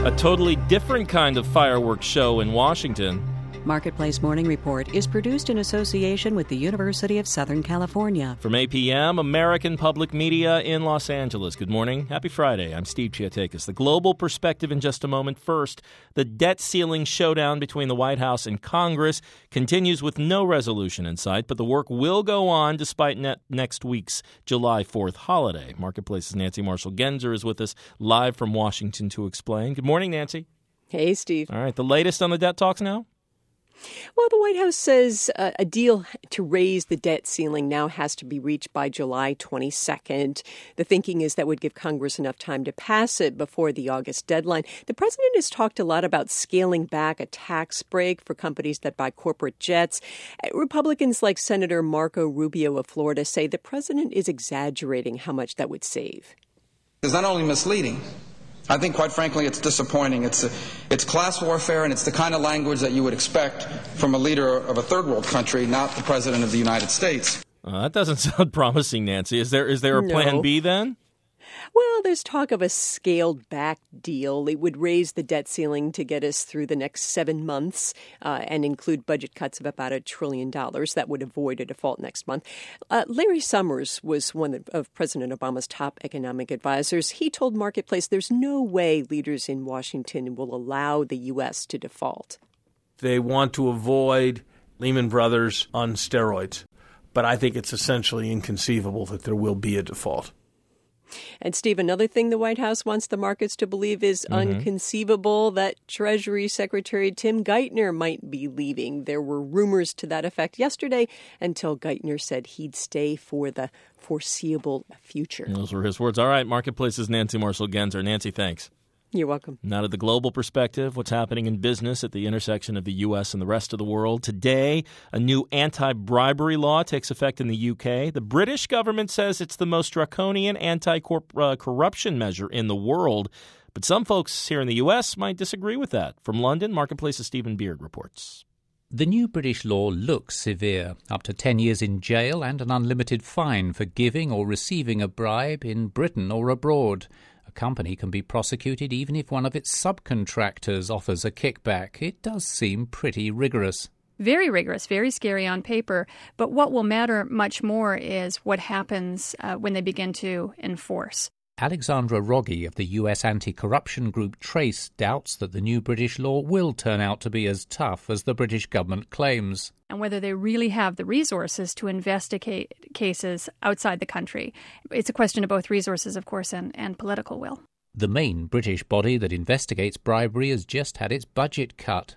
A totally different kind of fireworks show in Washington. Marketplace Morning Report is produced in association with the University of Southern California. From APM, American Public Media in Los Angeles. Good morning. Happy Friday. I'm Steve Chiatakis. The global perspective in just a moment. First, the debt ceiling showdown between the White House and Congress continues with no resolution in sight, but the work will go on despite next week's July 4th holiday. Marketplace's Nancy Marshall-Genzer is with us live from Washington to explain. Good morning, Nancy. Hey, Steve. All right. The latest on the debt talks now? Well, the White House says a deal to raise the debt ceiling now has to be reached by July 22nd. The thinking is that would give Congress enough time to pass it before the August deadline. The president has talked a lot about scaling back a tax break for companies that buy corporate jets. Republicans like Senator Marco Rubio of Florida say the president is exaggerating how much that would save. It's not only misleading. I think, quite frankly, it's disappointing. It's class warfare, and it's the kind of language that you would expect from a leader of a third world country, not the president of the United States. That doesn't sound promising, Nancy. Is there a plan B then? Well, there's talk of a scaled-back deal. It would raise the debt ceiling to get us through the next 7 months and include budget cuts of about $1 trillion. That would avoid a default next month. Larry Summers was one of President Obama's top economic advisors. He told Marketplace there's no way leaders in Washington will allow the U.S. to default. They want to avoid Lehman Brothers on steroids, but I think it's essentially inconceivable that there will be a default. And, Steve, another thing the White House wants the markets to believe is inconceivable, that Treasury Secretary Tim Geithner might be leaving. There were rumors to that effect yesterday until Geithner said he'd stay for the foreseeable future. Those were his words. All right, Marketplace's Nancy Marshall-Genzer. Nancy, thanks. You're welcome. Now to the global perspective, what's happening in business at the intersection of the U.S. and the rest of the world. Today, a new anti-bribery law takes effect in the U.K. The British government says it's the most draconian anti-corruption measure in the world. But some folks here in the U.S. might disagree with that. From London, Marketplace's Stephen Beard reports. The new British law looks severe, up to 10 years in jail and an unlimited fine for giving or receiving a bribe in Britain or abroad. A company can be prosecuted even if one of its subcontractors offers a kickback. It does seem pretty rigorous. Very rigorous, very scary on paper. But what will matter much more is what happens when they begin to enforce. Alexandra Rogge of the US anti-corruption group Trace doubts that the new British law will turn out to be as tough as the British government claims. And whether they really have the resources to investigate cases outside the country. It's a question of both resources, of course, and political will. The main British body that investigates bribery has just had its budget cut.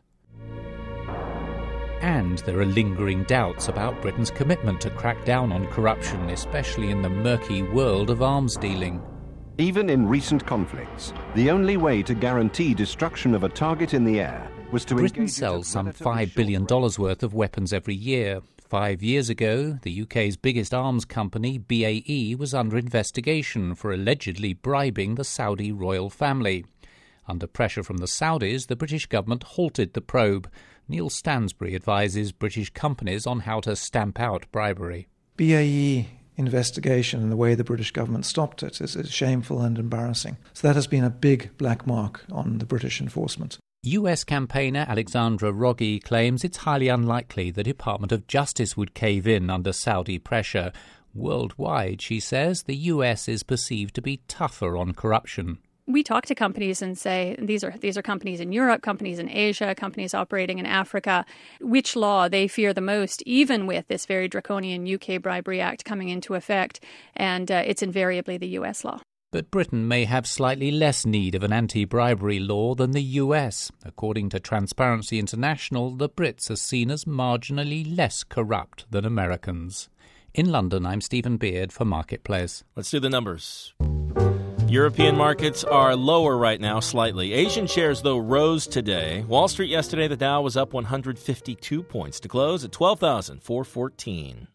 And there are lingering doubts about Britain's commitment to crack down on corruption, especially in the murky world of arms dealing. Even in recent conflicts, the only way to guarantee destruction of a target in the air was to Britain sells some $5 billion worth of weapons every year. 5 years ago, the UK's biggest arms company, BAE, was under investigation for allegedly bribing the Saudi royal family. Under pressure from the Saudis, the British government halted the probe. Neil Stansbury advises British companies on how to stamp out bribery. BAE investigation and the way the British government stopped it is shameful and embarrassing. So that has been a big black mark on the British enforcement. US campaigner Alexandra Rogge claims it's highly unlikely the Department of Justice would cave in under Saudi pressure. Worldwide, she says, the US is perceived to be tougher on corruption. We talk to companies and say, these are companies in Europe, companies in Asia, companies operating in Africa, which law they fear the most, even with this very draconian UK Bribery Act coming into effect. And it's invariably the US law. But Britain may have slightly less need of an anti-bribery law than the US. According to Transparency International, the Brits are seen as marginally less corrupt than Americans. In London, I'm Stephen Beard for Marketplace. Let's do the numbers. European markets are lower right now, slightly. Asian shares, though, rose today. Wall Street yesterday, the Dow was up 152 points to close at 12,414.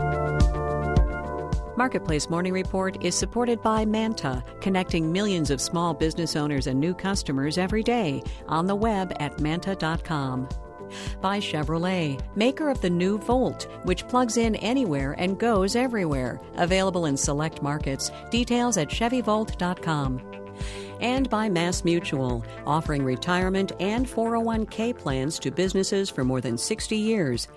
Marketplace Morning Report is supported by Manta, connecting millions of small business owners and new customers every day on the web at manta.com. By Chevrolet, maker of the new Volt, which plugs in anywhere and goes everywhere. Available in select markets. Details at chevyvolt.com. And by MassMutual, offering retirement and 401k plans to businesses for more than 60 years.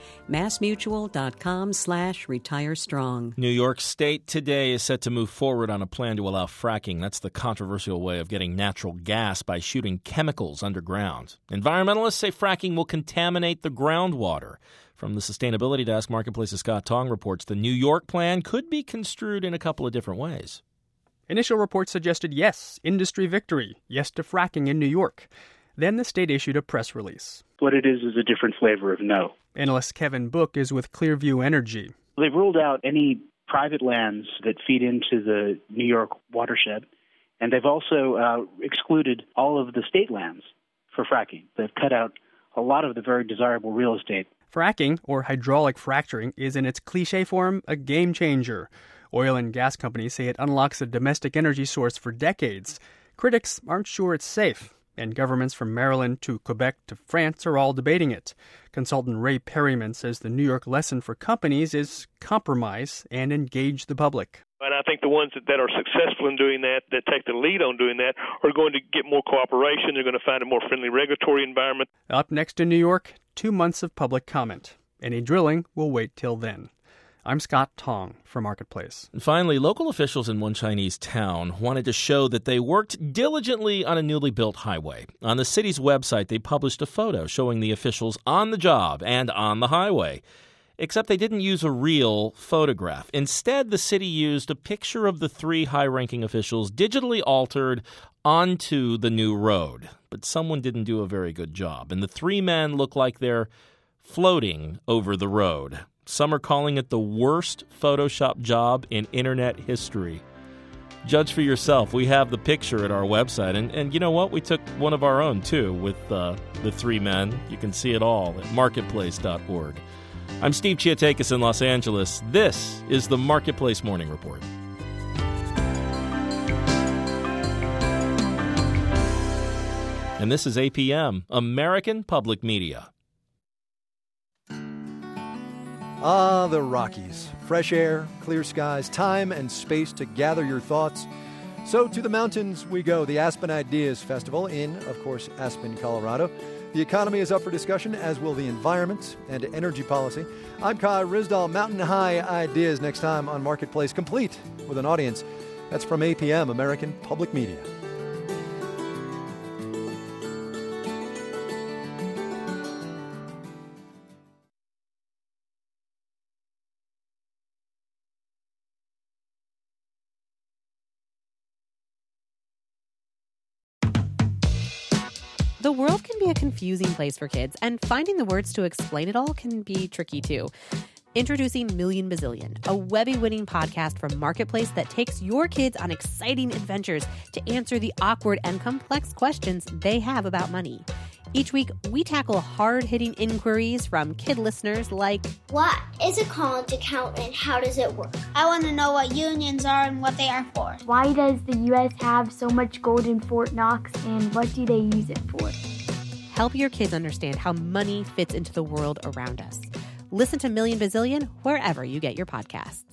MassMutual.com/retirestrong. New York State today is set to move forward on a plan to allow fracking. That's the controversial way of getting natural gas by shooting chemicals underground. Environmentalists say fracking will contaminate the groundwater. From the Sustainability Desk, Marketplace's Scott Tong reports the New York plan could be construed in a couple of different ways. Initial reports suggested yes, industry victory, yes to fracking in New York. Then the state issued a press release. What it is a different flavor of no. Analyst Kevin Book is with Clearview Energy. They've ruled out any private lands that feed into the New York watershed, and they've also excluded all of the state lands for fracking. They've cut out a lot of the very desirable real estate. Fracking, or hydraulic fracturing, is in its cliche form a game changer. Oil and gas companies say it unlocks a domestic energy source for decades. Critics aren't sure it's safe, and governments from Maryland to Quebec to France are all debating it. Consultant Ray Perryman says the New York lesson for companies is compromise and engage the public. And I think the ones that are successful in doing that take the lead on doing that, are going to get more cooperation. They're going to find a more friendly regulatory environment. Up next in New York, 2 months of public comment. Any drilling will wait till then. I'm Scott Tong for Marketplace. And finally, local officials in one Chinese town wanted to show that they worked diligently on a newly built highway. On the city's website, they published a photo showing the officials on the job and on the highway. Except they didn't use a real photograph. Instead, the city used a picture of the 3 high-ranking officials digitally altered onto the new road. But someone didn't do a very good job, and the 3 men look like they're floating over the road. Some are calling it the worst Photoshop job in internet history. Judge for yourself. We have the picture at our website. And you know what? We took one of our own, too, with the 3 men. You can see it all at marketplace.org. I'm Steve Chiatakis in Los Angeles. This is the Marketplace Morning Report. And this is APM, American Public Media. Ah, the Rockies. Fresh air, clear skies, time and space to gather your thoughts. So to the mountains we go, the Aspen Ideas Festival in, of course, Aspen, Colorado. The economy is up for discussion, as will the environment and energy policy. I'm Kai Ryssdal. Mountain High Ideas next time on Marketplace, complete with an audience. That's from APM, American Public Media. The world can be a confusing place for kids, and finding the words to explain it all can be tricky too. Introducing Million Bazillion, a Webby-winning podcast from Marketplace that takes your kids on exciting adventures to answer the awkward and complex questions they have about money. Each week, we tackle hard-hitting inquiries from kid listeners like, what is a college account and how does it work? I want to know what unions are and what they are for. Why does the U.S. have so much gold in Fort Knox and what do they use it for? Help your kids understand how money fits into the world around us. Listen to Million Bazillion wherever you get your podcasts.